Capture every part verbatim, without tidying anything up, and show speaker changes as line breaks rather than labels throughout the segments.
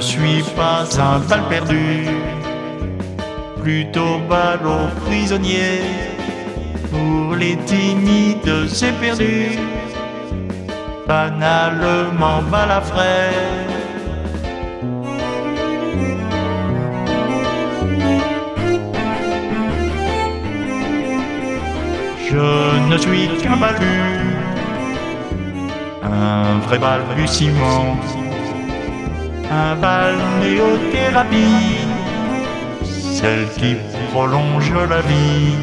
suis pas un bal perdu, plutôt bal aux prisonniers, pour les timides et perdus, banalement balafré. Je ne suis qu'un balu, un vrai balbutiement, un balnéothérapie, celle qui prolonge la vie.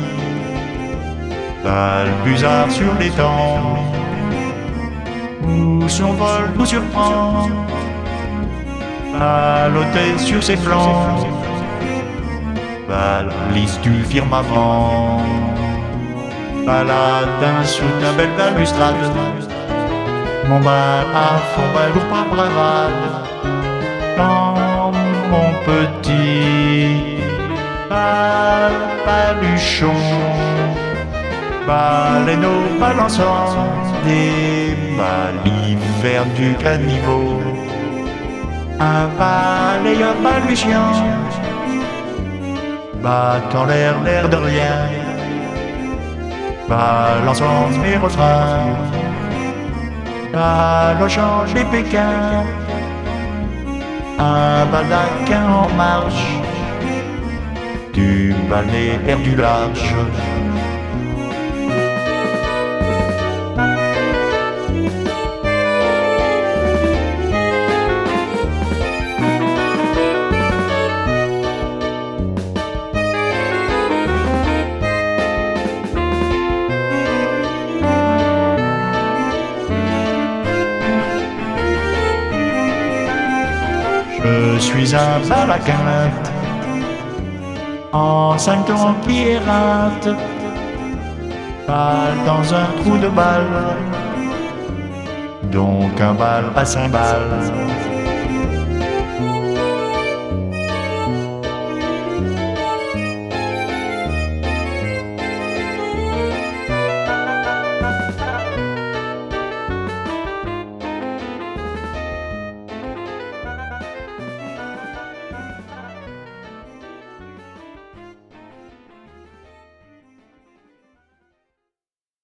Balbuzard sur l'étang, où son vol nous surprend, ballotté sur ses flancs, balise du firmament. Baladin sous ta belle balustrade, mon bal à fond balourd par bravade, dans mon petit bal baluchon, baleineau balançant des balivers du caniveau, un balayeur balbutiant, battant l'air, l'air de rien, balançant mes refrains, balochant les Pékins, un baldaquin en marche, du balnéaire du large. Je suis un bal à quinte, en cinq temps qui éreintent, bal dans un trou de balle, donc un bal à cymbales.